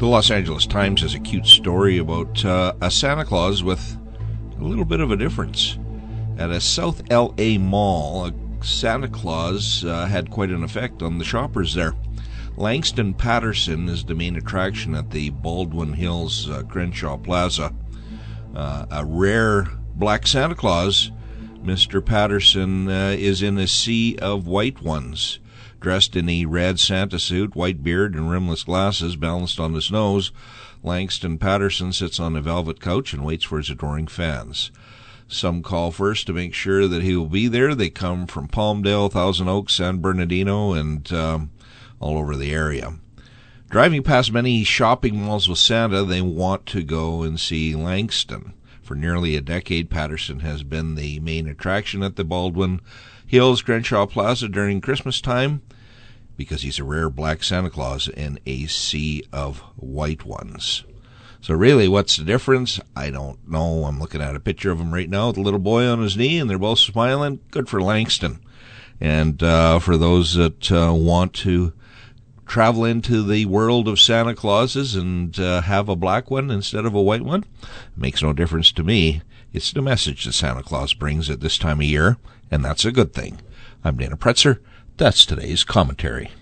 The Los Angeles Times has a cute story about a Santa Claus with a little bit of a difference. At a South LA mall, a Santa Claus had quite an effect on the shoppers there. Langston Patterson is the main attraction at the Baldwin Hills Crenshaw Plaza. A rare black Santa Claus, Mr. Patterson is in a sea of white ones. Dressed in a red Santa suit, white beard, and rimless glasses balanced on his nose, Langston Patterson sits on a velvet couch and waits for his adoring fans. Some call first to make sure that he will be there. They come from Palmdale, Thousand Oaks, San Bernardino, and all over the area. Driving past many shopping malls with Santa, they want to go and see Langston. For nearly a decade, Patterson has been the main attraction at the Baldwin Hills Crenshaw Plaza during Christmas time because he's a rare black Santa Claus in a sea of white ones. So really, what's the difference? I don't know. I'm looking at a picture of him right now with a little boy on his knee, and they're both smiling. Good for Langston. And for those that want to travel into the world of Santa Clauses and have a black one instead of a white one, it makes no difference to me. It's the message that Santa Claus brings at this time of year, and that's a good thing. I'm Dana Pretzer. That's today's commentary.